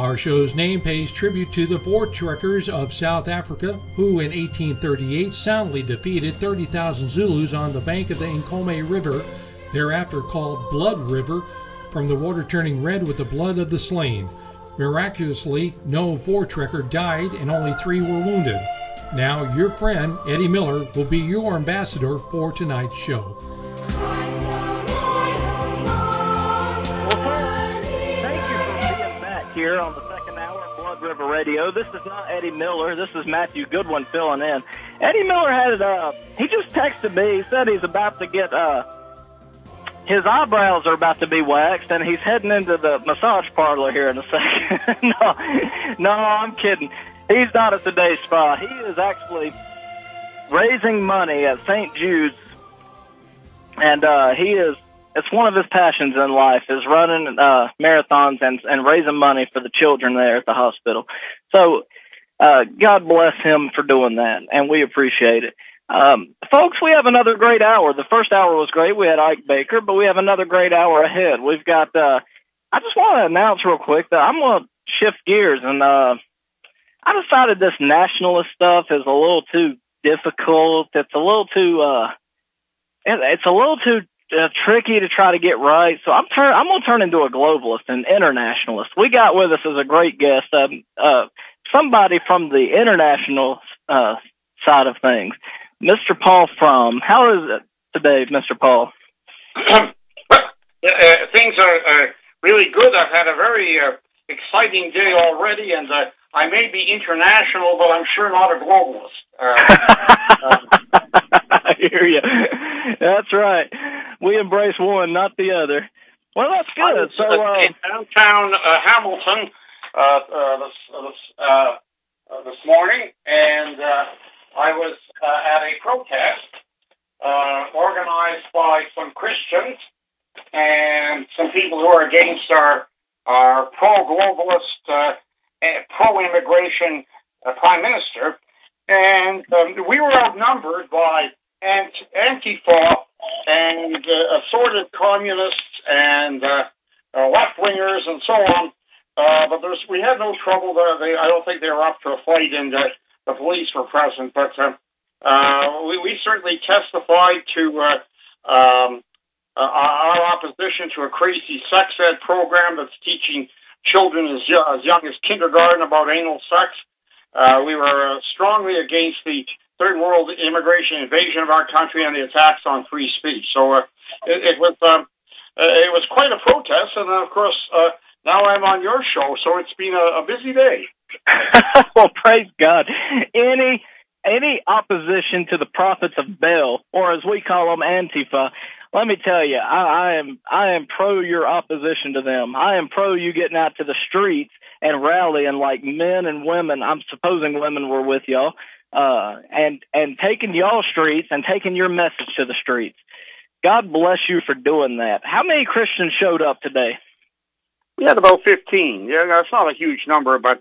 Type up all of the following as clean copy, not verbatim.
Our show's name pays tribute to the Voortrekkers of South Africa, who in 1838 soundly defeated 30,000 Zulus on the bank of the Nkomo River, thereafter called Blood River, from the water turning red with the blood of the slain. Miraculously, no Voortrekker died and only 3 were wounded. Now, your friend, Eddie Miller, will be your ambassador for tonight's show. Here on the second hour of Blood River Radio. This is not Eddie Miller. This is Matthew Goodwin filling in. Eddie Miller he just texted me. He said he's about to get, his eyebrows are about to be waxed, and he's heading into the massage parlor here in a second. No, I'm kidding. He's not at today's spa. He is actually raising money at St. Jude's, and it's one of his passions in life is running marathons and raising money for the children there at the hospital. So God bless him for doing that, and we appreciate it. Folks, we have another great hour. The first hour was great. We had Ike Baker, but we have another great hour ahead. We've got, I just want to announce real quick that I'm going to shift gears, and I decided this nationalist stuff is a little too difficult. It's a little too tricky to try to get right, so I'm going to turn into a globalist, an internationalist. We got with us as a great guest, somebody from the international side of things, Mr. Paul Fromm. How is it today, Mr. Paul? Things are really good. I've had a very exciting day already, and I may be international, but I'm sure not a globalist. I hear you. That's right. We embrace one, not the other. Well, that's good. So, in downtown Hamilton this morning, and I was at a protest organized by some Christians and some people who are against our pro-globalist, pro-immigration prime minister, and we were outnumbered by Antifa and assorted communists and left-wingers and so on. But we had no trouble. I don't think they were up to a fight, and the police were present. But we certainly testified to our opposition to a crazy sex ed program that's teaching children as young as kindergarten about anal sex. We were strongly against the third world immigration invasion of our country and the attacks on free speech. So it was quite a protest, and of course now I'm on your show, so it's been a busy day. Well, praise God. Any opposition to the prophets of Baal, or as we call them, Antifa, let me tell you, I am pro your opposition to them. I am pro you getting out to the streets and rallying like men and women. I'm supposing women were with y'all, and taking y'all streets and taking your message to the streets. God bless you for doing that. How many Christians showed up today? We had about 15. Yeah, that's not a huge number, but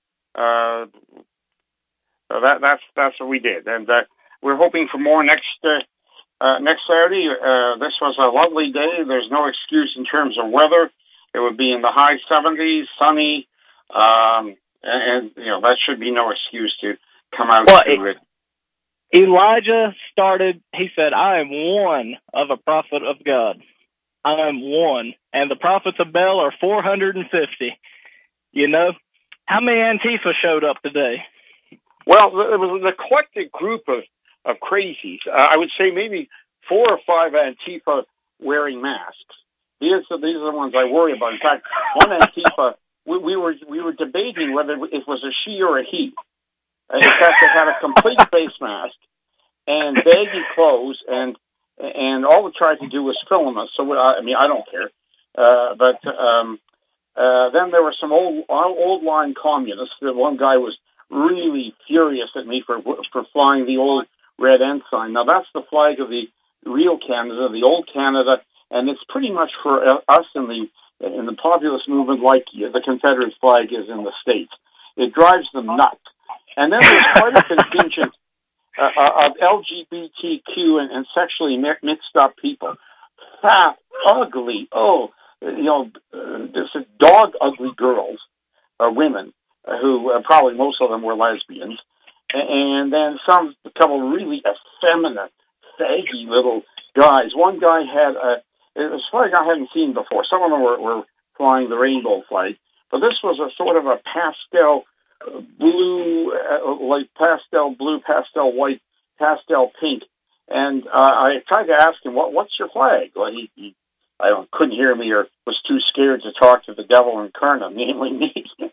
that's what we did, and we're hoping for more next Saturday. This was a lovely day. There's no excuse in terms of weather. It would be in the high 70s, sunny, and that should be no excuse to come out to it. Elijah started, he said, I am one of a prophet of God. I am one. And the prophets of Baal are 450. How many Antifa showed up today? Well, it was an eclectic group of crazies. I would say maybe 4 or 5 Antifa wearing masks. These are the ones I worry about. In fact, one Antifa, we were debating whether it was a she or a he. In fact, they had a complete face mask and baggy clothes, and all they tried to do was film us. So I don't care. But then there were some old line communists. The one guy was really furious at me for flying the old red ensign. Now that's the flag of the real Canada, the old Canada, and it's pretty much for us in the populist movement like the Confederate flag is in the States. It drives them nuts. And then there's quite a contingent of LGBTQ and sexually mixed up people. Fat, ugly, there's dog ugly girls women who probably most of them were lesbians, and then a couple of really effeminate, faggy little guys. One guy had it was a flag I hadn't seen before. Some of them were flying the rainbow flag, but this was a sort of a pastel blue, like pastel blue, pastel white, pastel pink. And I tried to ask him, what's your flag? Well, he couldn't hear me or was too scared to talk to the devil incarnate, namely me.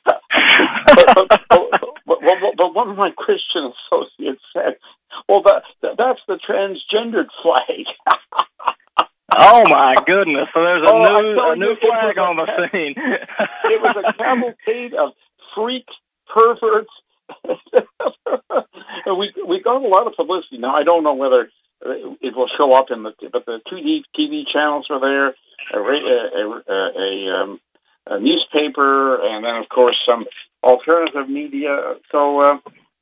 but one of my Christian associates said, well, that's the transgendered flag. Oh, my goodness. So there's a new flag on the scene. It was a cavalcade of freak perverts. We got a lot of publicity. Now, I don't know whether it will show up but the two TV channels were there, a newspaper, and then, of course, some alternative media. So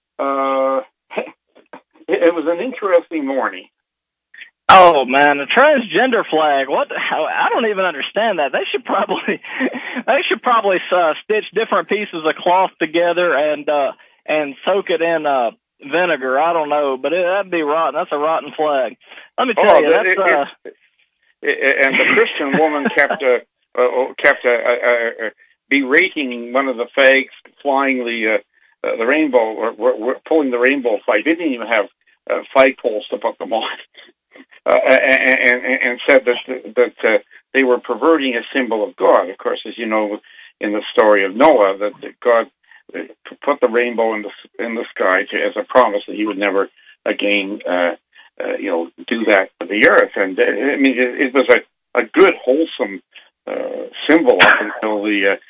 it was an interesting morning. Oh man, the transgender flag! What? I don't even understand that. They should probably stitch different pieces of cloth together and soak it in vinegar. I don't know, but that'd be rotten. That's a rotten flag. Let me tell you, and the Christian woman kept berating one of the fags flying the rainbow or pulling the rainbow flag. They didn't even have flag poles to put them on. And said that they were perverting a symbol of God. Of course, as you know, in the story of Noah, that God put the rainbow in the sky as a promise that He would never again, do that to the earth. And I mean, it was a good, wholesome symbol up until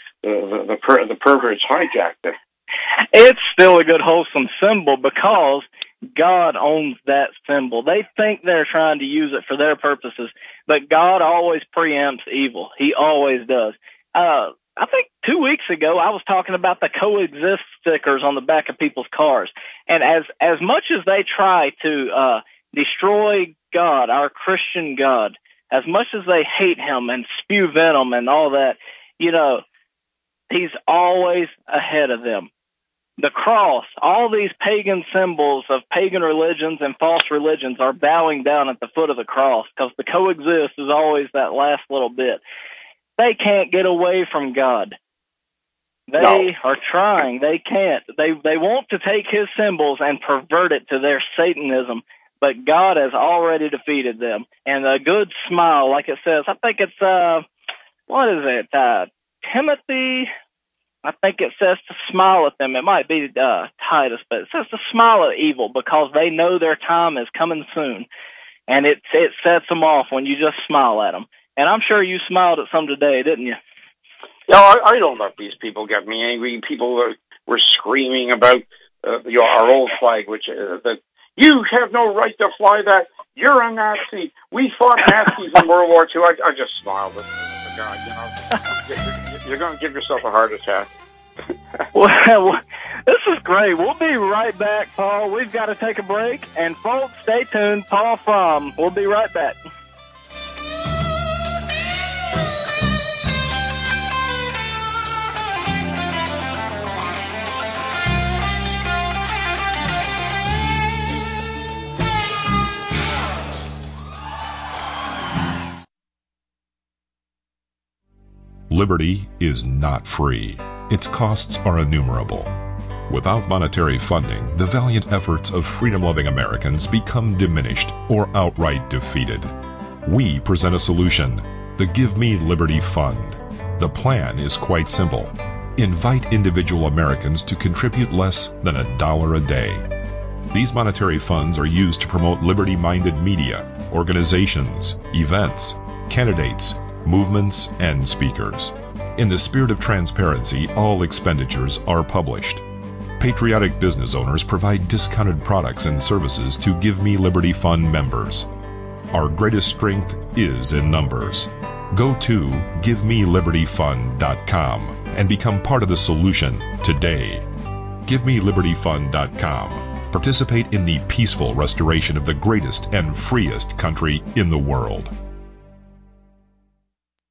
the perverts hijacked it. It's still a good, wholesome symbol because God owns that symbol. They think they're trying to use it for their purposes, but God always preempts evil. He always does. I think 2 weeks ago, I was talking about the coexist stickers on the back of people's cars. And as much as they try to destroy God, our Christian God, as much as they hate Him and spew venom and all that, He's always ahead of them. The cross, all these pagan symbols of pagan religions and false religions are bowing down at the foot of the cross because the coexist is always that last little bit. They can't get away from God. They are trying. They can't. They want to take His symbols and pervert it to their Satanism, but God has already defeated them. And a good smile, like it says, I think it's, what is it, Timothy? I think it says to smile at them. It might be Titus, but it says to smile at evil because they know their time is coming soon. And it sets them off when you just smile at them. And I'm sure you smiled at some today, didn't you? No, I don't let these people get me angry. People were screaming about our old flag, which that you have no right to fly that. You're a Nazi. We fought Nazis in World War II. I just smiled at the guy. You're going to give yourself a heart attack. Well, this is great. We'll be right back, Paul. We've got to take a break. And folks, stay tuned. Paul Fromm. We'll be right back. Liberty is not free. Its costs are innumerable. Without monetary funding, the valiant efforts of freedom-loving Americans become diminished or outright defeated. We present a solution, the Give Me Liberty Fund. The plan is quite simple. Invite individual Americans to contribute less than $1 a day. These monetary funds are used to promote liberty-minded media, organizations, events, candidates, movements, and speakers. In the spirit of transparency, all expenditures are published. Patriotic business owners provide discounted products and services to Give Me Liberty Fund members. Our greatest strength is in numbers. Go to GiveMeLibertyFund.com and become part of the solution today. GiveMeLibertyFund.com. Participate in the peaceful restoration of the greatest and freest country in the world.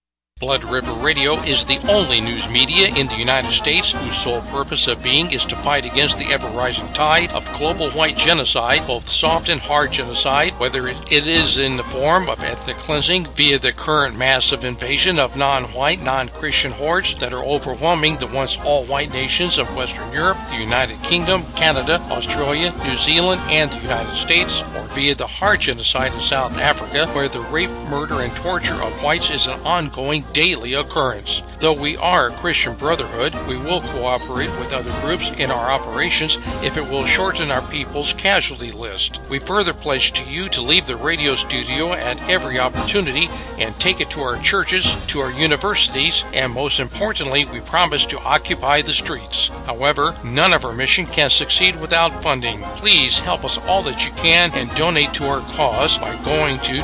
Blood River Radio is the only news media in the United States whose sole purpose of being is to fight against the ever-rising tide of global white genocide, both soft and hard genocide, whether it is in the form of ethnic cleansing via the current massive invasion of non-white, non-Christian hordes that are overwhelming the once all-white nations of Western Europe, the United Kingdom, Canada, Australia, New Zealand, and the United States, or via the hard genocide in South Africa, where the rape, murder, and torture of whites is an ongoing daily occurrence. Though we are a Christian brotherhood, we will cooperate with other groups in our operations if it will shorten our people's casualty list. We further pledge to you to leave the radio studio at every opportunity and take it to our churches, to our universities, and most importantly, we promise to occupy the streets. However, none of our mission can succeed without funding. Please help us all that you can and donate to our cause by going to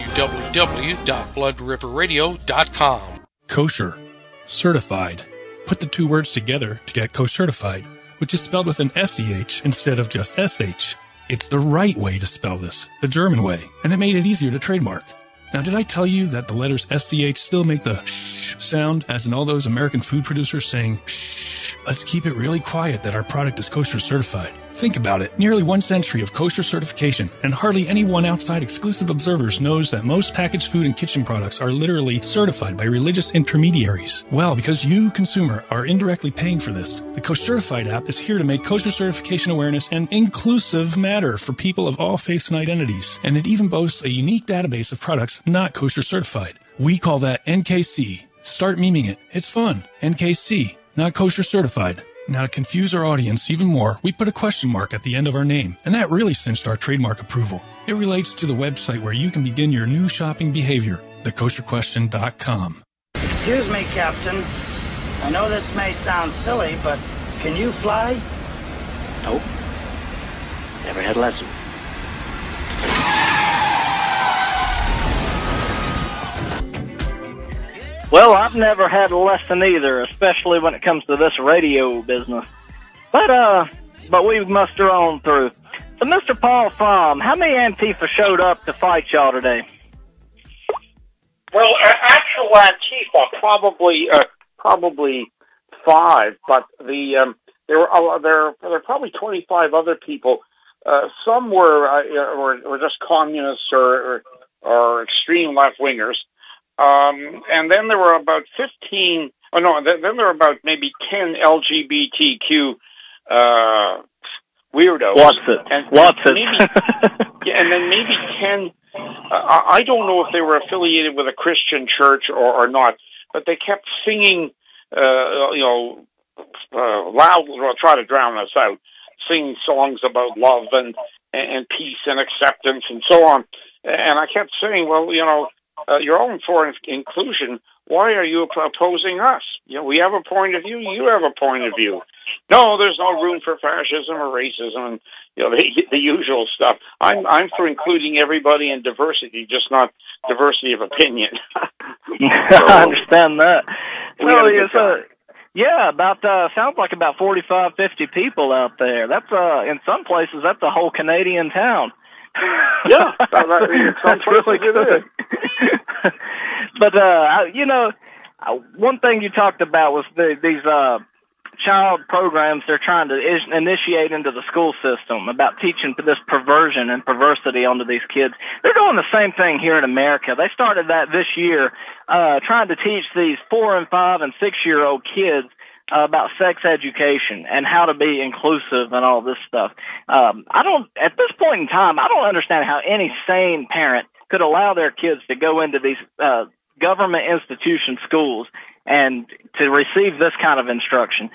www.bloodriverradio.com. Kosher. Certified. Put the two words together to get co-certified, which is spelled with an SEH instead of just SH. It's the right way to spell this, the German way, and it made it easier to trademark. Now, did I tell you that the letters SCH still make the shh sound, as in all those American food producers saying, shh, let's keep it really quiet that our product is kosher certified. Think about it. Nearly 1 century of kosher certification, and hardly anyone outside exclusive observers knows that most packaged food and kitchen products are literally certified by religious intermediaries. Well, because you, consumer, are indirectly paying for this, the Kosher-Certified app is here to make kosher certification awareness an inclusive matter for people of all faiths and identities. And it even boasts a unique database of products not kosher certified. We call that NKC. Start memeing it. It's fun. NKC, not kosher certified. Now, to confuse our audience even more, we put a question mark at the end of our name, and that really cinched our trademark approval. It relates to the website where you can begin your new shopping behavior, thekosherquestion.com. Excuse me, Captain. I know this may sound silly, but can you fly? Nope. Never had a lesson. Well, I've never had a lesson either, especially when it comes to this radio business. But we muster on through. So, Mr. Paul Fromm, how many Antifa showed up to fight y'all today? Well, actual Antifa, probably 5, but there were probably 25 other people. Some were just communists or extreme left-wingers. And then there were about 15, then there were about maybe 10 LGBTQ weirdos. Watson. And then maybe 10, I don't know if they were affiliated with a Christian church or not, but they kept singing, loud, well, try to drown us out, singing songs about love and peace and acceptance and so on. And I kept saying, well, you're all for inclusion. Why are you opposing us? We have a point of view. You have a point of view. No, there's no room for fascism or racism and the usual stuff. I'm for including everybody in diversity, just not diversity of opinion. I understand that. Sounds like about 45, 50 people out there. That's in some places that's a whole Canadian town. Yeah, that's really good. But one thing you talked about was these child programs they're trying to initiate into the school system about teaching this perversion and perversity onto these kids. They're doing the same thing here in America. They started that this year, trying to teach these 4 and 5 and 6-year-old kids about sex education and how to be inclusive and all this stuff. At this point in time, I don't understand how any sane parent could allow their kids to go into these government institution schools and to receive this kind of instruction.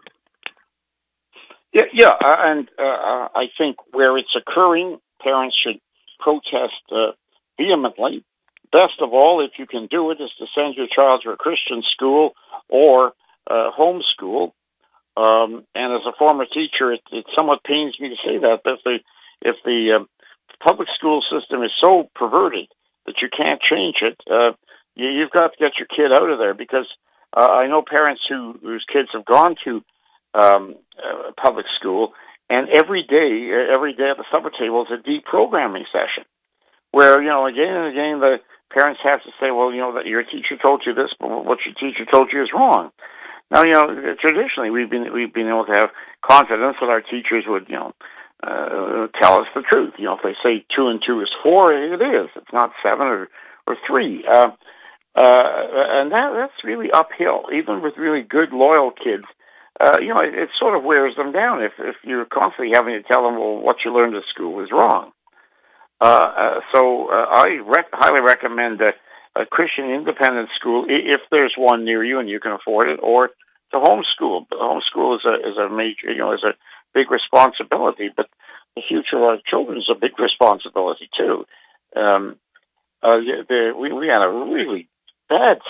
Yeah, and I think where it's occurring, parents should protest vehemently. Best of all, if you can do it, is to send your child to a Christian school or homeschool. And as a former teacher, it somewhat pains me to say that, but if the public school system is so perverted that you can't change it, you've got to get your kid out of there, because I know parents whose kids have gone to public school, and every day at the supper table is a deprogramming session, where again and again parents have to say, well, that your teacher told you this, but what your teacher told you is wrong. Now, traditionally we've been able to have confidence that our teachers would, tell us the truth. If they say 2 and 2 is 4, it is. It's not 7 or 3. And that's really uphill, even with really good, loyal kids. It sort of wears them down if you're constantly having to tell them, well, what you learned at school is wrong. So I highly recommend a Christian independent school, if there's one near you and you can afford it, or to homeschool. Homeschool is a major, is a big responsibility, but the future of our children is a big responsibility too. We had a really bad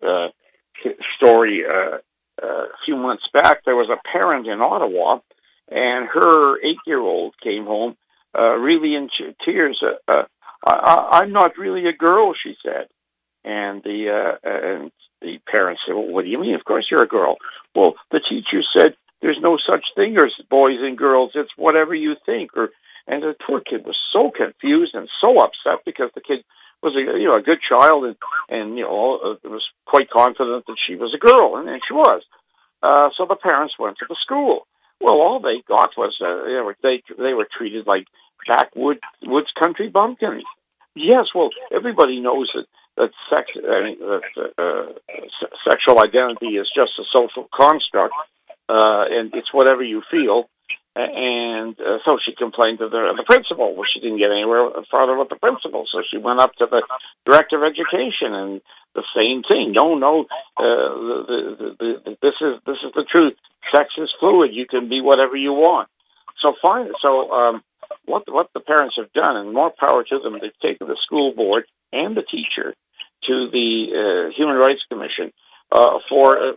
story a few months back. There was a parent in Ottawa, and her 8-year-old came home really in tears. I'm not really a girl, she said. And the parents said, well, what do you mean? Of course you're a girl. Well, the teacher said there's no such thing as boys and girls. It's whatever you think. And the poor kid was so confused and so upset because the kid was a good child and was quite confident that she was a girl, and she was. So the parents went to the school. Well, all they got was they were treated like backwoods country bumpkins. Yes, well, everybody knows that sexual identity is just a social construct, and it's whatever you feel. And so she complained to the principal. Well, she didn't get anywhere farther with the principal, so she went up to the director of education, and the same thing. No, this is the truth. Sex is fluid. You can be whatever you want. So fine. So what the parents have done, and more power to them, they've taken the school board and the teacher to the Human Rights Commission for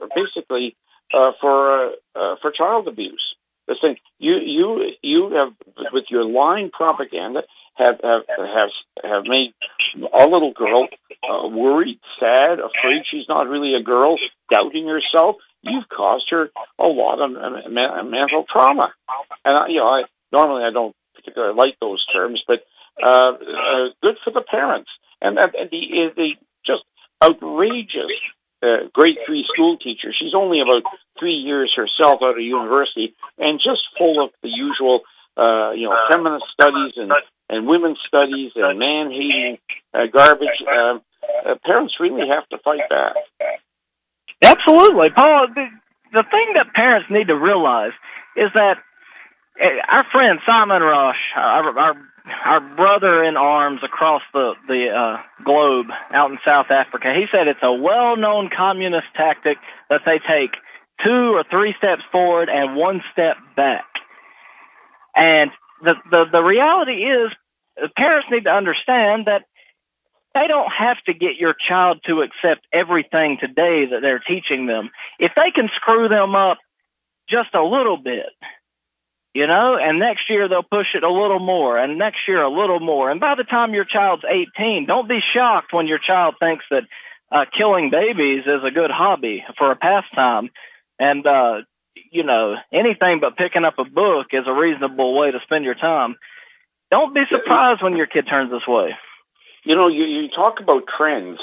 child abuse. They're saying you have, with your lying propaganda, have made a little girl worried, sad, afraid she's not really a girl, doubting herself. You've caused her a lot of mental trauma. And I normally I don't particularly like those terms, but good for the parents and the just outrageous. Grade 3 school teacher. She's only about 3 years herself out of university, and just full of the usual, feminist studies and women's studies and man-hating garbage. Parents really have to fight back. Absolutely, Paul. The thing that parents need to realize is that our friend Simon Rush, our brother in arms across the globe out in South Africa, he said it's a well-known communist tactic that they take 2 or 3 steps forward and 1 step back. And the reality is, parents need to understand that they don't have to get your child to accept everything today that they're teaching them. If they can screw them up just a little bit, and next year they'll push it a little more, and next year a little more. And by the time your child's 18, don't be shocked when your child thinks that killing babies is a good hobby for a pastime. And, anything but picking up a book is a reasonable way to spend your time. Don't be surprised when your kid turns this way. You talk about trends.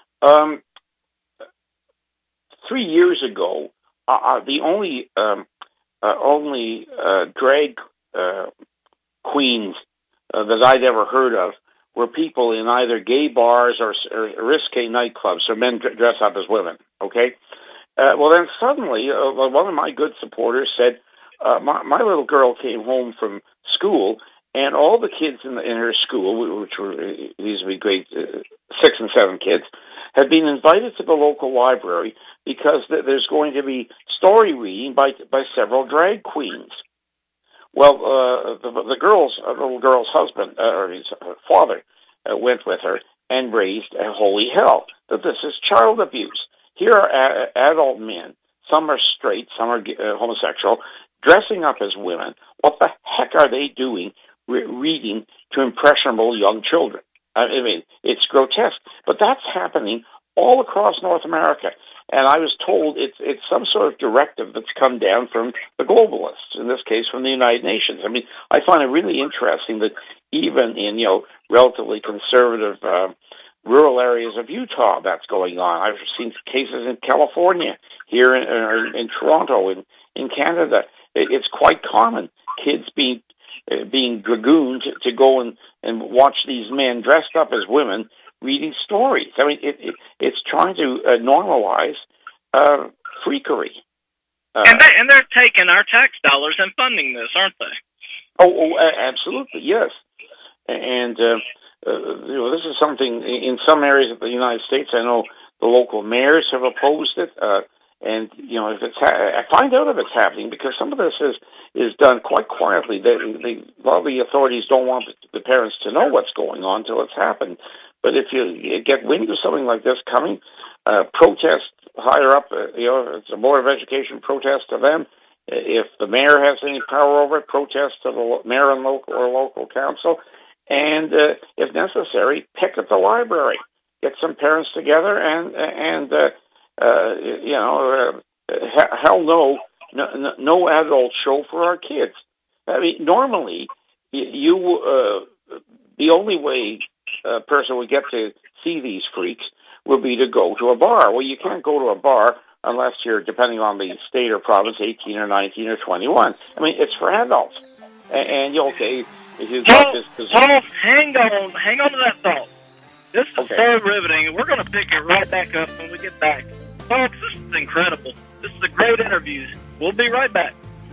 3 years ago, the only drag queens that I'd ever heard of were people in either gay bars or risque nightclubs, so men dress up as women, okay? Well, then suddenly, one of my good supporters said, my little girl came home from school, and all the kids in her school, which were these would be grade 6 and 7 kids, had been invited to the local library because there's going to be story reading by several drag queens. Well, the little girl's husband, or his father, went with her and raised a holy hell that this is child abuse. Here are adult men, some are straight, some are homosexual, dressing up as women. What the heck are they doing reading to impressionable young children? I mean, it's grotesque, but that's happening all across North America. And I was told it's some sort of directive that's come down from the globalists, in this case from the United Nations. I mean, I find it really interesting that even in, relatively conservative rural areas of Utah that's going on. I've seen cases in California, here in Toronto, in Canada. It's quite common. Kids being dragooned to go and watch these men dressed up as women reading stories. I mean, it's trying to normalize freakery. And they're taking our tax dollars and funding this, aren't they? Oh, absolutely, yes. And this is something in some areas of the United States. I know the local mayors have opposed it, and if I find out if it's happening, because some of this is done quite quietly. A lot of the authorities don't want the parents to know what's going on until it's happened. But if you get wind of something like this coming, protest higher up. It's a Board of Education protest to them. If the mayor has any power over it, protest to the mayor and local council. And if necessary, pick at the library. Get some parents together and hell no adult show for our kids. I mean, normally, the only way a person would get to see these freaks would be to go to a bar. Well, you can't go to a bar unless you're, depending on the state or province, 18 or 19 or 21. I mean, it's for adults. And okay, if you've got this position... Paul, hang on to that thought. This is so riveting, and we're going to pick it right back up when we get back. Folks, this is incredible. This is a great interview. We'll be right back.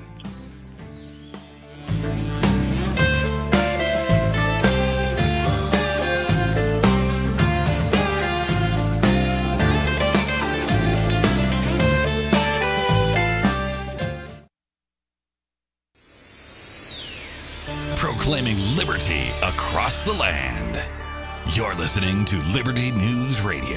Proclaiming liberty across the land. You're listening to Liberty News Radio.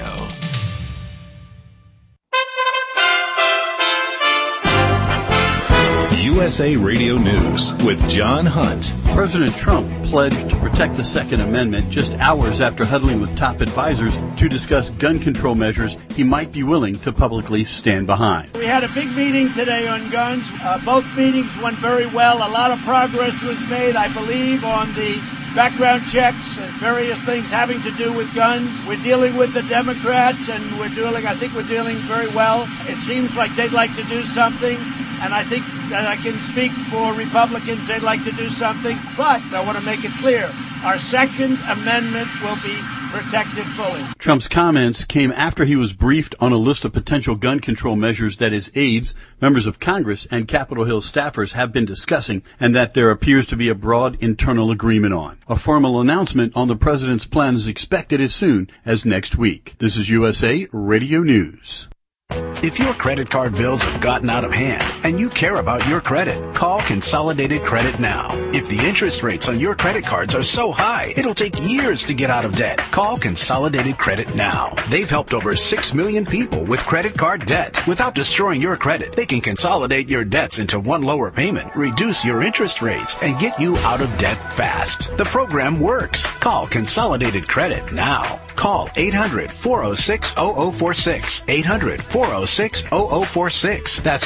USA Radio News with John Hunt. President Trump pledged to protect the Second Amendment just hours after huddling with top advisors to discuss gun control measures he might be willing to publicly stand behind. We had a big meeting today on guns. Both meetings went very well. A lot of progress was made, I believe, on the background checks and various things having to do with guns. We're dealing with the Democrats, and I think we're dealing very well. It seems like they'd like to do something, and I think that I can speak for Republicans. They'd like to do something, but I want to make it clear, our Second Amendment will be protected fully. Trump's comments came after he was briefed on a list of potential gun control measures that his aides, members of Congress, and Capitol Hill staffers have been discussing, and that there appears to be a broad internal agreement on. A formal announcement on the president's plan is expected as soon as next week. This is USA Radio News. If your credit card bills have gotten out of hand and you care about your credit, call Consolidated Credit now. If the interest rates on your credit cards are so high, it'll take years to get out of debt. Call Consolidated Credit now. They've helped over 6 million people with credit card debt. Without destroying your credit, they can consolidate your debts into one lower payment, reduce your interest rates, and get you out of debt fast. The program works. Call Consolidated Credit now. Call 800-406-0046. 800-406-0046. That's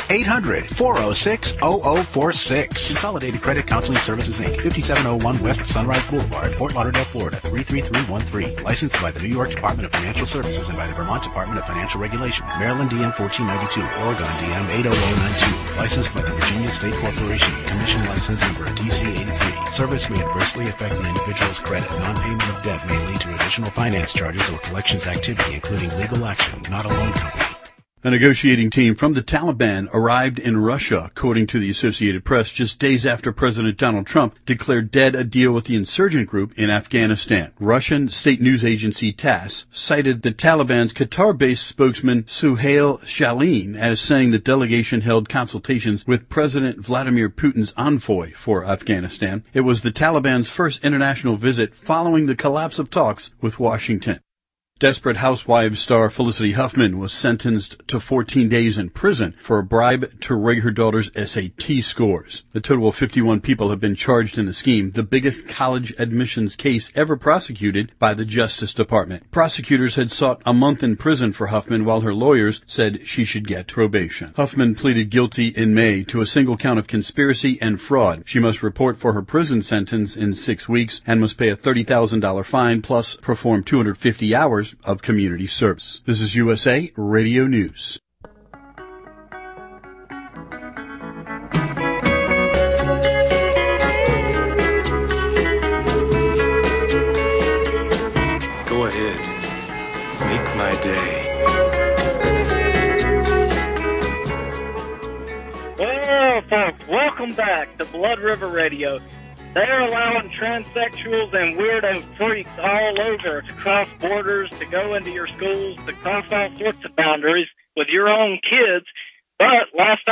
800-406-0046. Consolidated Credit Counseling Services, Inc., 5701 West Sunrise Boulevard, Fort Lauderdale, Florida, 33313. Licensed by the New York Department of Financial Services and by the Vermont Department of Financial Regulation. Maryland DM 1492. Oregon DM 80092. Licensed by the Virginia State Corporation. Commission license number DC 83. Service may adversely affect an individual's credit. Non-payment of debt may lead to additional finance charges or collections activity, including legal action, not a loan company. A negotiating team from the Taliban arrived in Russia, according to the Associated Press, just days after President Donald Trump declared dead a deal with the insurgent group in Afghanistan. Russian state news agency TASS cited the Taliban's Qatar-based spokesman Suhail Shaheen as saying the delegation held consultations with President Vladimir Putin's envoy for Afghanistan. It was the Taliban's first international visit following the collapse of talks with Washington. Desperate Housewives star Felicity Huffman was sentenced to 14 days in prison for a bribe to rig her daughter's SAT scores. A total of 51 people have been charged in the scheme, the biggest college admissions case ever prosecuted by the Justice Department. Prosecutors had sought a month in prison for Huffman, while her lawyers said she should get probation. Huffman pleaded guilty in May to a single count of conspiracy and fraud. She must report for her prison sentence in 6 weeks and must pay a $30,000 fine plus perform 250 hours of community service. This is USA Radio News. Go ahead. Make my day. Well, folks, welcome back to Blood River Radio. They're allowing transsexuals and weirdo freaks all over to cross borders, to go into your schools, to cross all sorts of boundaries with your own kids. But last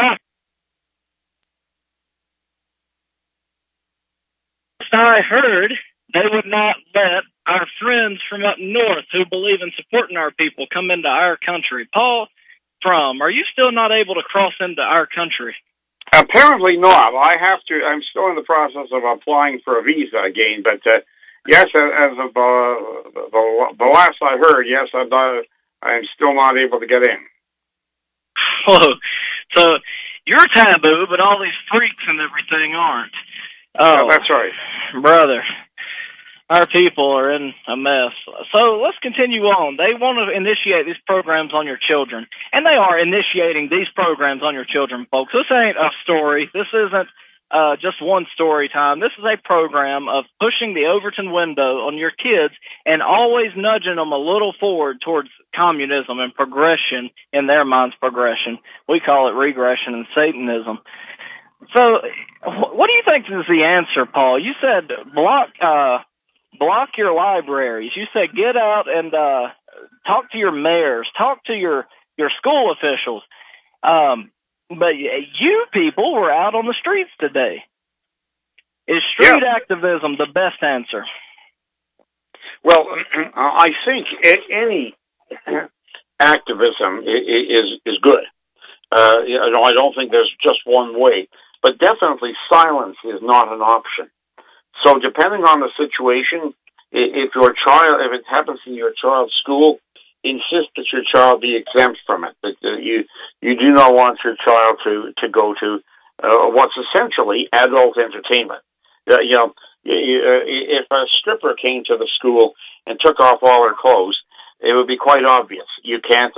I heard, they would not let our friends from up north who believe in supporting our people come into our country. Paul Fromm, are you still not able to cross into our country? Apparently not. I'm still in the process of applying for a visa again, but yes, as of the last I heard, yes, I'm still not able to get in. Oh, so you're taboo, but all these freaks and everything aren't. Oh, yeah, that's right. Brother, our people are in a mess. So let's continue on. They want to initiate these programs on your children, and they are initiating these programs on your children, folks. This ain't a story. This isn't just one story time. This is a program of pushing the Overton window on your kids and always nudging them a little forward towards communism and progression, in their minds, progression. We call it regression and Satanism. So what do you think is the answer, Paul? You said block your libraries. You said get out and talk to your mayors, talk to your school officials. But you people were out on the streets today. Is street activism the best answer? Well, I think any activism is good. I don't think there's just one way, but definitely silence is not an option. So depending on the situation, if it happens in your child's school, insist that your child be exempt from it. That you do not want your child to go to what's essentially adult entertainment. If a stripper came to the school and took off all her clothes, it would be quite obvious. You can't.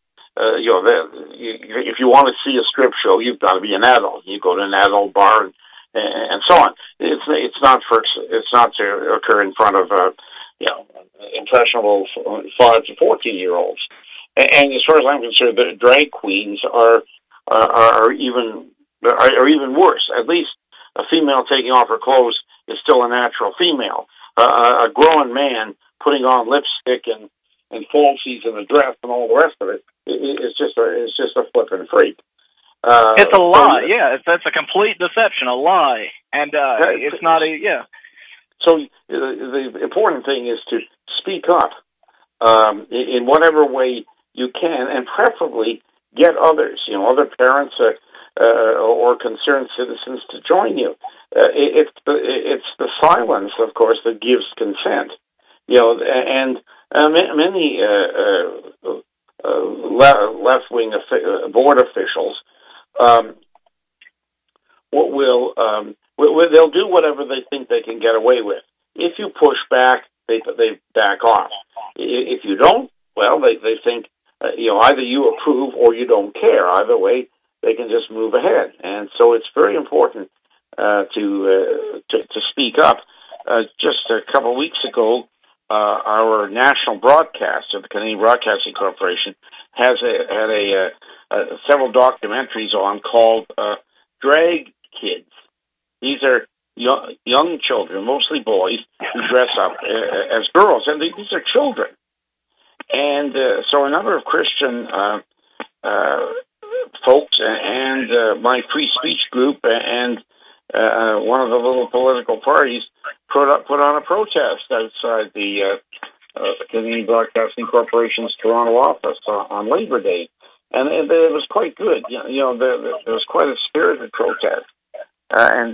If you want to see a strip show, you've got to be an adult. You go to an adult bar and so on. It's not to occur in front of impressionable 5 to 14-year-olds. And as far as I'm concerned, the drag queens are even worse. At least a female taking off her clothes is still a natural female. A grown man putting on lipstick and falsies and a dress and all the rest of it is just a flippin' freak. It's a lie, It's a complete deception, a lie, and it's not a. So the important thing is to speak up in whatever way you can, and preferably get others, other parents or concerned citizens to join you. It's the silence, of course, that gives consent. And many left-wing board officials they'll do whatever they think they can get away with. If you push back, they back off. If you don't, well, they think either you approve or you don't care. Either way, they can just move ahead. And so it's very important to speak up. Just a couple of weeks ago, our national broadcaster, the Canadian Broadcasting Corporation, had several documentaries on called Drag Kids. These are young children, mostly boys, who dress up as girls, and these are children. And so a number of Christian folks and my free speech group and one of the little political parties put on a protest outside the Canadian Broadcasting Corporation's Toronto office on Labor Day, and it was quite good. There was quite a spirited protest, and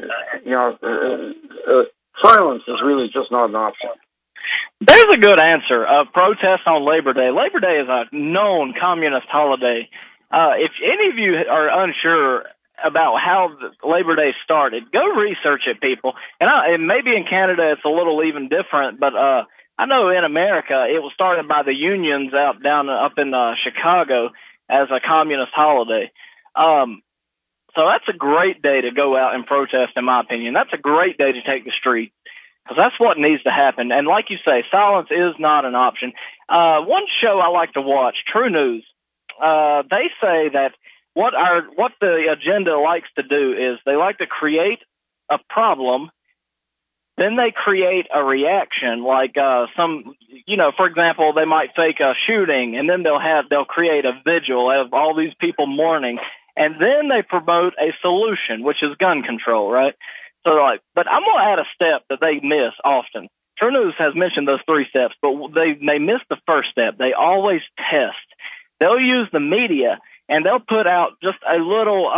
silence is really just not an option. There's a good answer. Protest on Labor Day. Labor Day is a known communist holiday. If any of you are unsure about how Labor Day started, go research it, people. And maybe in Canada it's a little even different, but I know in America it was started by the unions up in Chicago as a communist holiday. So that's a great day to go out and protest, in my opinion. That's a great day to take the street, because that's what needs to happen. And like you say, silence is not an option. One show I like to watch, True News, they say that what the agenda likes to do is they like to create a problem, then they create a reaction, like for example, they might fake a shooting, and then they'll create a vigil of all these people mourning, and then they promote a solution, which is gun control, right? So but I'm going to add a step that they miss often. True News has mentioned those 3 steps, but they miss the first step. They always test. They'll use the media, and they'll put out just a little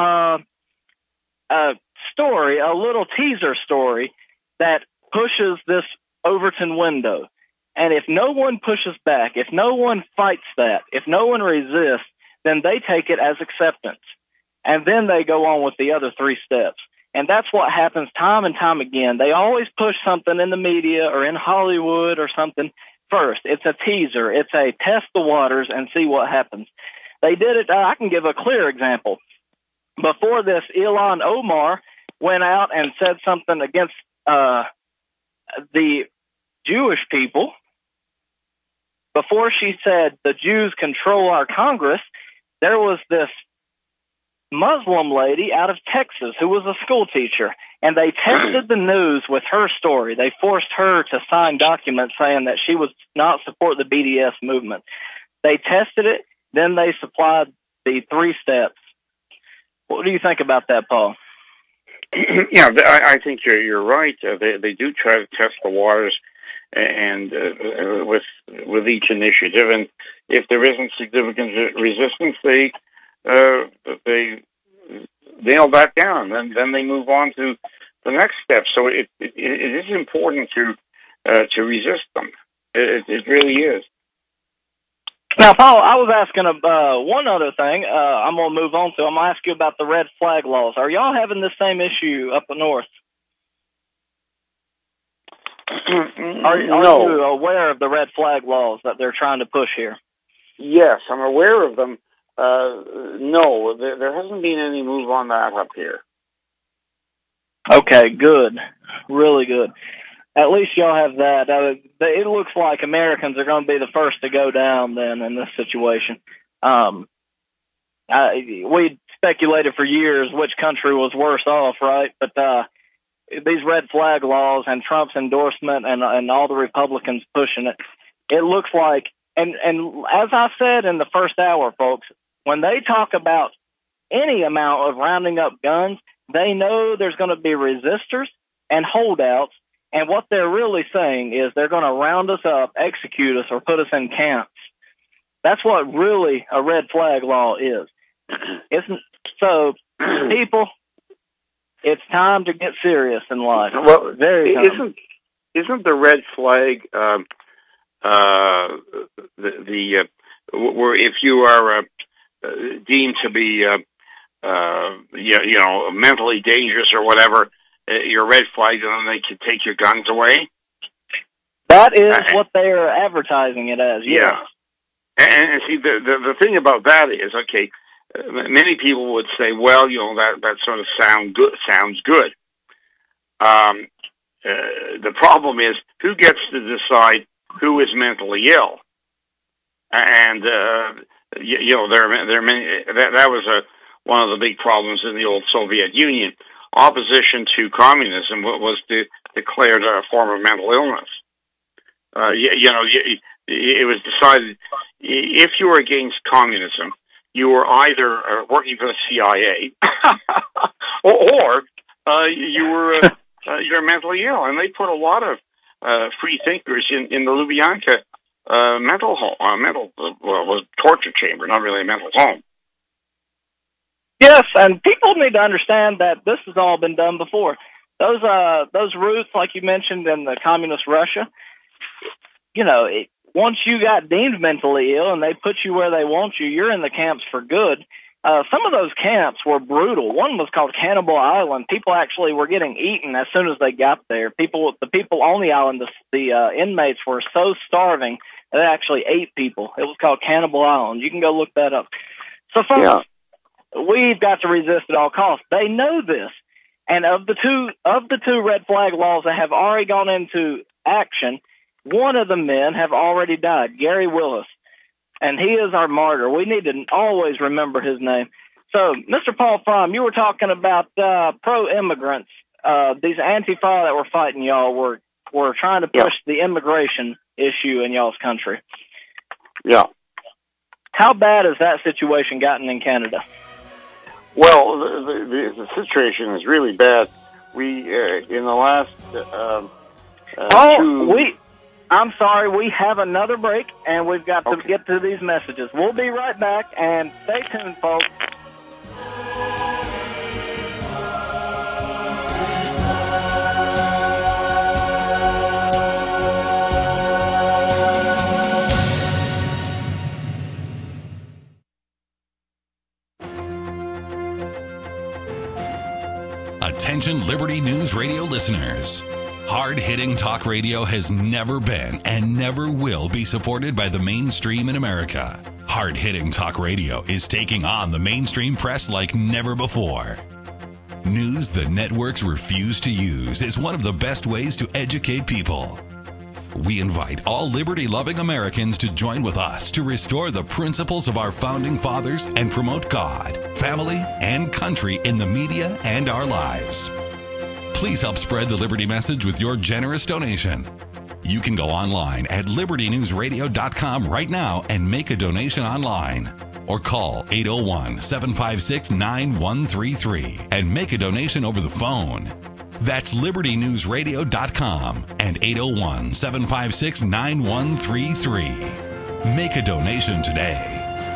story, a little teaser story that pushes this Overton window. And if no one pushes back, if no one fights that, if no one resists, then they take it as acceptance. And then they go on with the other 3 steps. And that's what happens time and time again. They always push something in the media or in Hollywood or something first. It's a teaser. It's a test the waters and see what happens. They did it. I can give a clear example. Before this, Ilhan Omar went out and said something against the Jewish people. Before she said the Jews control our Congress, there was this Muslim lady out of Texas who was a school teacher, and they tested the news with her story. They forced her to sign documents saying that she would not support the BDS movement. They tested it, then they supplied the 3 steps. What do you think about that, Paul? Yeah, I think you're right. They do try to test the waters, and with each initiative, and if there isn't significant resistance, they nail that down, and then they move on to the next step. So it is important to resist them. It really is. Now, Paul, I was asking one other thing. I'm going to move on to. I'm going to ask you about the red flag laws. Are y'all having the same issue up north? Are you aware of the red flag laws that they're trying to push here? Yes, I'm aware of them. No, there hasn't been any move on that up here. Okay, good. Really good. At least y'all have that. It looks like Americans are going to be the first to go down then in this situation. We speculated for years which country was worse off, right? But these red flag laws and Trump's endorsement and all the Republicans pushing it, it looks like, and as I said in the first hour, folks, when they talk about any amount of rounding up guns, they know there's going to be resistors and holdouts, and what they're really saying is they're going to round us up, execute us, or put us in camps. That's what really a red flag law is. So, people, it's time to get serious in life. Well, isn't the red flag where if you are deemed to be mentally dangerous or whatever, your red flag, and then they can take your guns away? That is what they are advertising it as. Yes. Yeah. And see, the thing about that is, okay, many people would say, well, that sort of sounds good. The problem is, who gets to decide who is mentally ill? And there are many. That was one of the big problems in the old Soviet Union. Opposition to communism was declared a form of mental illness. It was decided if you were against communism, you were either working for the CIA or you're mentally ill, and they put a lot of free thinkers in the Lubyanka torture chamber, not really a mental home. Yes, and people need to understand that this has all been done before. Those routes, like you mentioned, in the communist Russia, once you got deemed mentally ill and they put you where they want you, you're in the camps for good. Some of those camps were brutal. One was called Cannibal Island. People actually were getting eaten as soon as they got there. The people on the island, the inmates were so starving that they actually ate people. It was called Cannibal Island. You can go look that up. So, folks, we've got to resist at all costs. They know this. And of the two red flag laws that have already gone into action, one of the men have already died, Gary Willis. And he is our martyr. We need to always remember his name. So, Mr. Paul Fromm, you were talking about pro-immigrants. These Antifa that were fighting y'all were trying to push the immigration issue in y'all's country. Yeah. How bad has that situation gotten in Canada? Well, the situation is really bad. We, in the last I'm sorry, we have another break, and we've got to get to these messages. We'll be right back, and stay tuned, folks. Attention Liberty News Radio listeners. Hard-hitting talk radio has never been and never will be supported by the mainstream in America. Hard-hitting talk radio is taking on the mainstream press like never before. News the networks refuse to use is one of the best ways to educate people. We invite all liberty-loving Americans to join with us to restore the principles of our founding fathers and promote God, family, and country in the media and our lives. Please help spread the Liberty message with your generous donation. You can go online at libertynewsradio.com right now and make a donation online. Or call 801-756-9133 and make a donation over the phone. That's libertynewsradio.com and 801-756-9133. Make a donation today.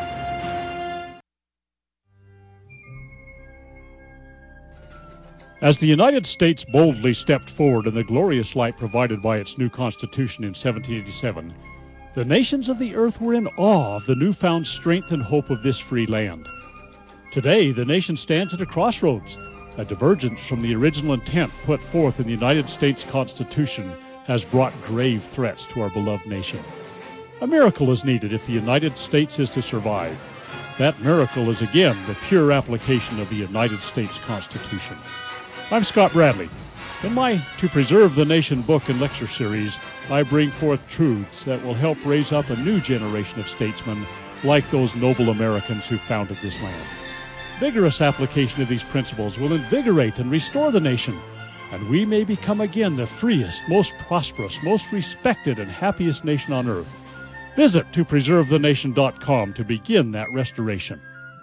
As the United States boldly stepped forward in the glorious light provided by its new Constitution in 1787, the nations of the earth were in awe of the newfound strength and hope of this free land. Today, the nation stands at a crossroads. A divergence from the original intent put forth in the United States Constitution has brought grave threats to our beloved nation. A miracle is needed if the United States is to survive. That miracle is again the pure application of the United States Constitution. I'm Scott Bradley. In my To Preserve the Nation book and lecture series, I bring forth truths that will help raise up a new generation of statesmen like those noble Americans who founded this land. Vigorous application of these principles will invigorate and restore the nation, and we may become again the freest, most prosperous, most respected, and happiest nation on earth. Visit topreservethenation.com to begin that restoration.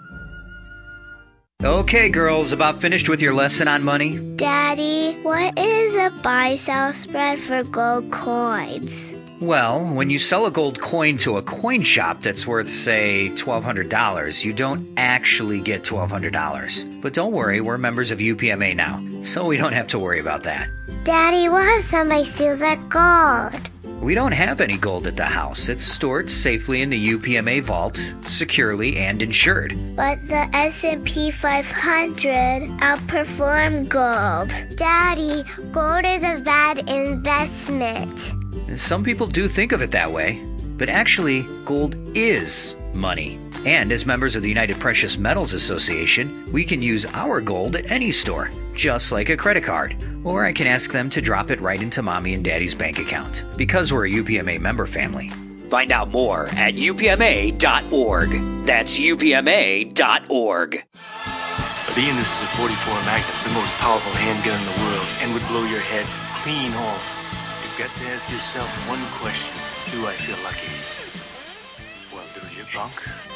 Okay, girls, about finished with your lesson on money? Daddy, what is a buy-sell spread for gold coins? Well, when you sell a gold coin to a coin shop that's worth, say, $1,200, you don't actually get $1,200. But don't worry, we're members of UPMA now, so we don't have to worry about that. Daddy, what if somebody steals our gold? We don't have any gold at the house. It's stored safely in the UPMA vault, securely and insured. But the S&P 500 outperformed gold. Daddy, gold is a bad investment. Some people do think of it that way, but actually, gold is money. And as members of the United Precious Metals Association, we can use our gold at any store, just like a credit card. Or I can ask them to drop it right into Mommy and Daddy's bank account, because we're a UPMA member family. Find out more at upma.org. That's upma.org. Ian, this is a .44 Magnum, the most powerful handgun in the world, and would blow your head clean off. You've got to ask yourself one question. Do I feel lucky? Well, do you, punk?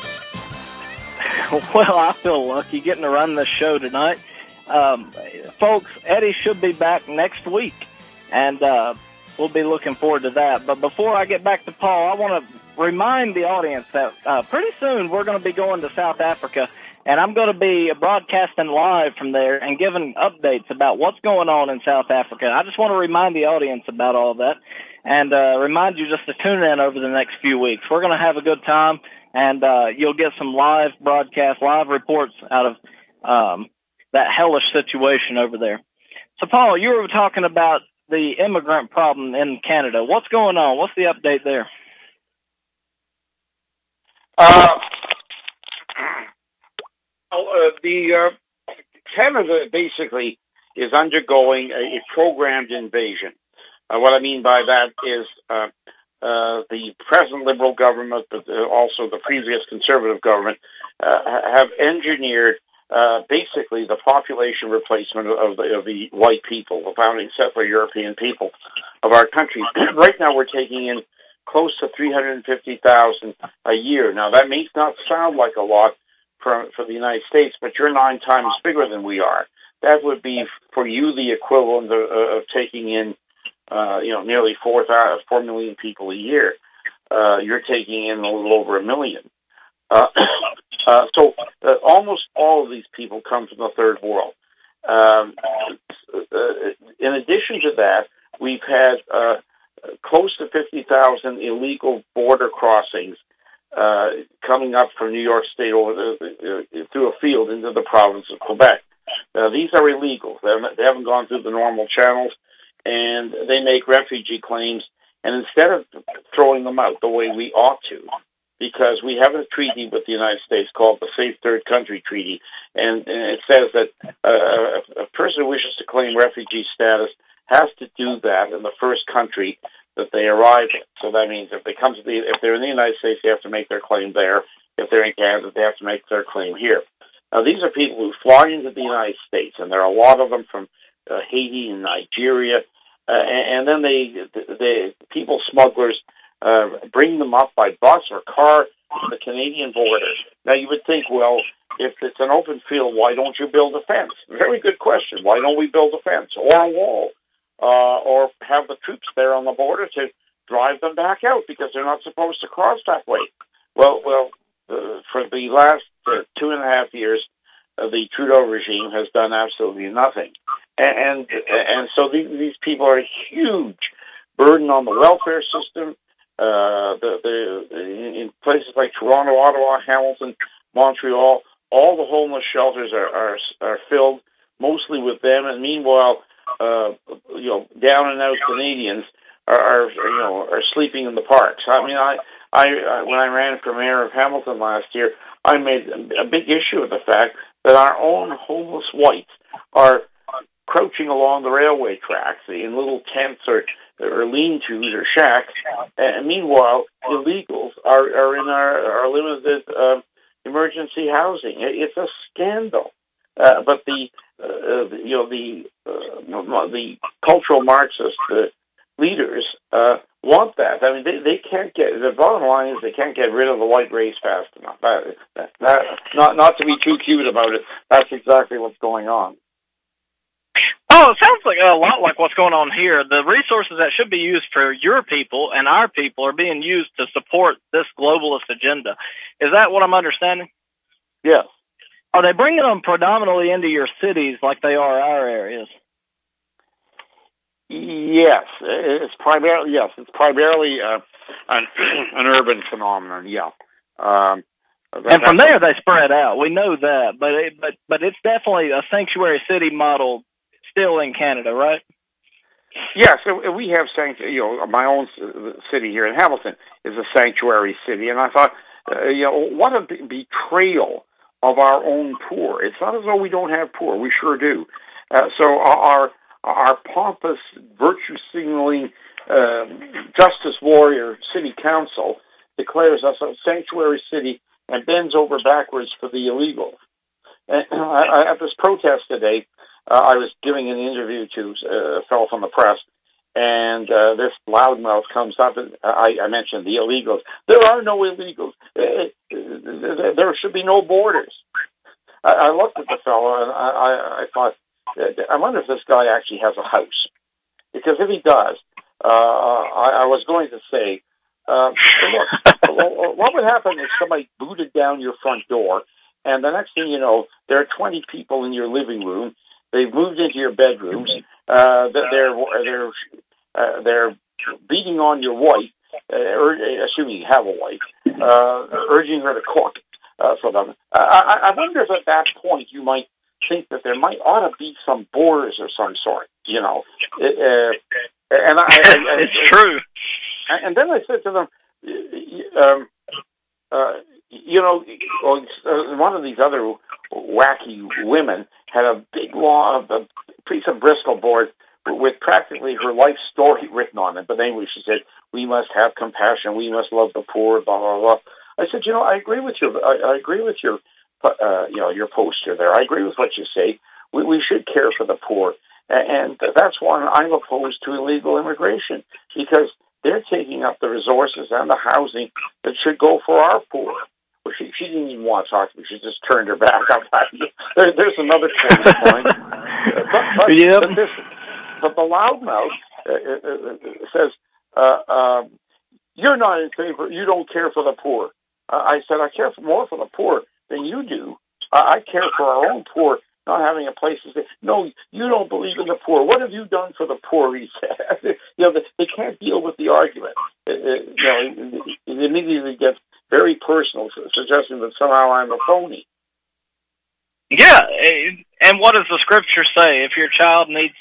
Well, I feel lucky getting to run this show tonight. Folks, Eddie should be back next week. And we'll be looking forward to that. But before I get back to Paul, I want to remind the audience that pretty soon we're going to be going to South Africa, and I'm going to be broadcasting live from there and giving updates about what's going on in South Africa. I just want to remind the audience about all that and remind you just to tune in over the next few weeks. We're going to have a good time, and you'll get some live broadcasts, live reports out of that hellish situation over there. So, Paul, you were talking about the immigrant problem in Canada. What's going on? What's the update there? Canada basically is undergoing a programmed invasion. What I mean by that is the present Liberal government, but also the previous Conservative government, have engineered basically the population replacement of the white people, the founding settler European people of our country. Right now we're taking in close to 350,000 a year. Now that may not sound like a lot for the United States, but you're 9 times bigger than we are. That would be for you the equivalent of taking in nearly 4 million people a year. You're taking in a little over 1 million. So almost all of these people come from the third world. In addition to that, we've had close to 50,000 illegal border crossings coming up from New York State through a field into the province of Quebec. These are illegal. They haven't gone through the normal channels, and they make refugee claims. And instead of throwing them out the way we ought to, because we have a treaty with the United States called the Safe Third Country Treaty, and it says that a person who wishes to claim refugee status has to do that in the first country that they arrive in. So that means if they're in the United States, they have to make their claim there. If they're in Canada, they have to make their claim here. Now, these are people who fly into the United States, and there are a lot of them from Haiti and Nigeria, and then the people smugglers bring them up by bus or car to the Canadian border. Now, you would think, well, if it's an open field, why don't you build a fence? Very good question. Why don't we build a fence or a wall? Or have the troops there on the border to drive them back out because they're not supposed to cross that way. Well, for the last 2.5 years, the Trudeau regime has done absolutely nothing, and so these people are a huge burden on the welfare system. In places like Toronto, Ottawa, Hamilton, Montreal, all the homeless shelters are filled mostly with them, and meanwhile, down and out Canadians are sleeping in the parks. I mean, I when I ran for mayor of Hamilton last year, I made a big issue of the fact that our own homeless whites are crouching along the railway tracks in little tents or lean-tos or shacks, and meanwhile, illegals are in our limited emergency housing. It's a scandal. But the cultural Marxist leaders want that. I mean, they can't get. The bottom line is they can't get rid of the white race fast enough. Not to be too cute about it. That's exactly what's going on. Oh, it sounds like a lot like what's going on here. The resources that should be used for your people and our people are being used to support this globalist agenda. Is that what I'm understanding? Yes. Are they bringing them predominantly into your cities like they are our areas? Yes, it's primarily an urban phenomenon. Yeah, and from there they spread out. We know that, but it's definitely a sanctuary city model still in Canada, right? Yeah, so we have my own city here in Hamilton is a sanctuary city, and I thought, what a betrayal of our own poor. It's not as though we don't have poor. We sure do. So our pompous, virtue-signaling justice warrior city council declares us a sanctuary city and bends over backwards for the illegals. And at this protest today, I was giving an interview to a fellow from the press, and this loudmouth comes up, and I mentioned the illegals. There are no illegals. There should be no borders. I looked at the fellow, and I thought, I wonder if this guy actually has a house. Because if he does, I was going to say, look, what would happen if somebody booted down your front door, and the next thing you know, there are 20 people in your living room. They've moved into your bedrooms. They're beating on your wife, assuming you have a wife, urging her to cook for them. I wonder if at that point you might think that there ought to be some borders of some sort, you know. It's true. And then I said to them, you know, one of these other wacky women had a big piece of Bristol board with practically her life story written on it. But anyway, she said, "We must have compassion. We must love the poor." Blah blah blah. I said, you know, I agree with you. I agree with your, you know, your poster there. I agree with what you say. We should care for the poor, and that's why I'm opposed to illegal immigration, because they're taking up the resources and the housing that should go for our poor. Well, she didn't even want to talk to me. She just turned her back up. There's another quote of mine. But the loudmouth says, you're not in favor, you don't care for the poor. I said, I care more for the poor than you do. I care for our own poor not having a place to stay. No, you don't believe in the poor. What have you done for the poor, he said. You know, they can't deal with the argument. You know, it immediately gets very personal, suggesting that somehow I'm a phony. Yeah, and what does the scripture say? If your child needs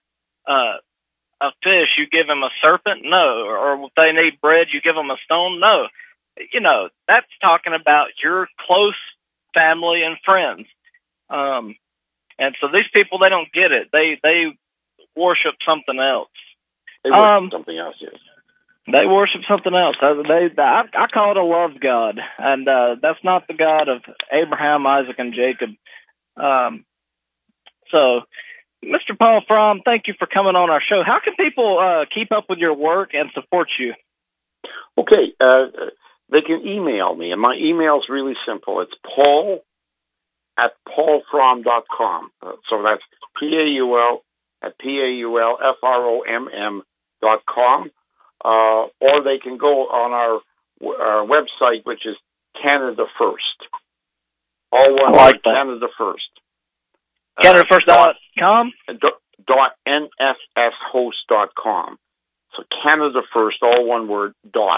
a fish, you give him a serpent? No. Or if they need bread, you give them a stone? No. You know, that's talking about your close family and friends. And so these people, they don't get it. They worship something else. They worship something else, yes. They worship something else. I call it a love God, and that's not the God of Abraham, Isaac, and Jacob. So, Mr. Paul Fromm, thank you for coming on our show. How can people keep up with your work and support you? Okay, they can email me, and my email is really simple. It's paul@paulfromm.com. So that's PAUL@PAULFROMM.com. Or they can go on our website, which is Canada First. All one word, Canada First. CanadaFirst.com? .nfshost.com. So Canada First, all one word,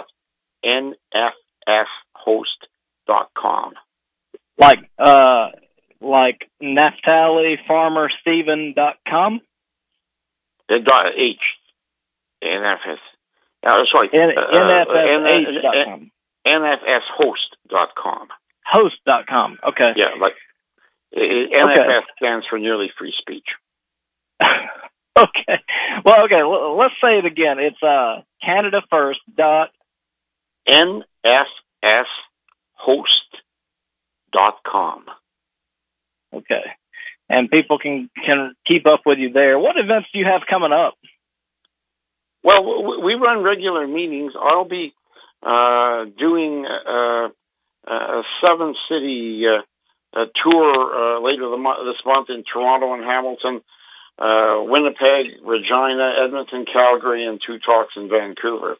.nfshost.com. Like NaphtaliFarmerStephen.com? .h. NFS. Sorry. NFSH.com. NFShost.com. Host.com. Okay. Yeah, like NFS stands for Nearly Free Speech. Okay. Well, okay. Let's say it again. It's CanadaFirst. NFShost.com. Okay. And people can keep up with you there. What events do you have coming up? Well, we run regular meetings. I'll be doing a 7-city tour later this month in Toronto and Hamilton, Winnipeg, Regina, Edmonton, Calgary, and 2 talks in Vancouver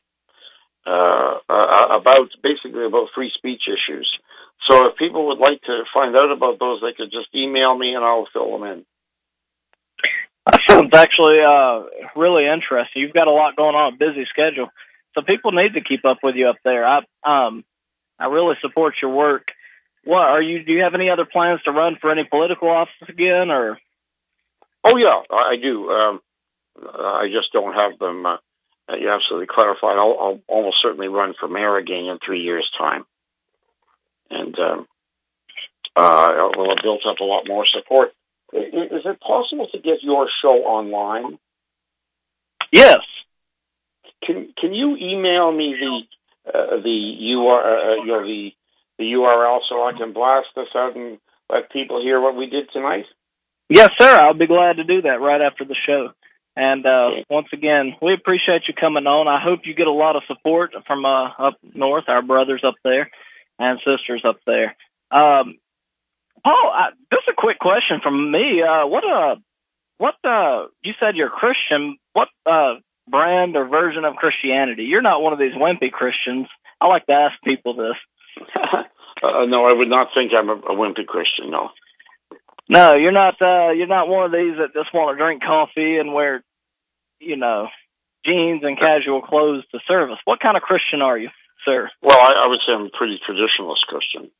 about free speech issues. So if people would like to find out about those, they could just email me and I'll fill them in. That sounds actually really interesting. You've got a lot going on, a busy schedule. So people need to keep up with you up there. I really support your work. Do you have any other plans to run for any political office again, or? Oh yeah, I do. I just don't have them. You absolutely clarified. I'll almost certainly run for mayor again in 3 years' time, and we'll have built up a lot more support. Is it possible to get your show online? Yes. Can you email me the URL so I can blast this out and let people hear what we did tonight? Yes, sir. I'll be glad to do that right after the show. And once again, we appreciate you coming on. I hope you get a lot of support from up north, our brothers up there and sisters up there. Paul, just a quick question from me. You said you're Christian. What brand or version of Christianity? You're not one of these wimpy Christians. I like to ask people this. No, I would not think I'm a wimpy Christian, no. No, you're not one of these that just want to drink coffee and wear, jeans and casual clothes to service. What kind of Christian are you, sir? Well, I would say I'm a pretty traditionalist Christian.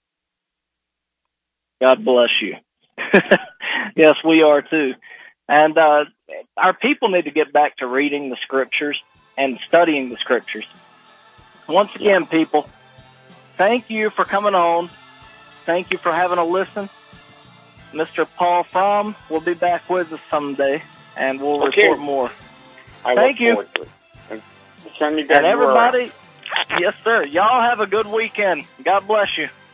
God bless you. Yes, we are too. And our people need to get back to reading the scriptures and studying the scriptures. Once again, people, thank you for coming on. Thank you for having a listen. Mr. Paul Fromm will be back with us someday, and we'll report more. Thank you. Send me down and everybody, yes, sir. Y'all have a good weekend. God bless you.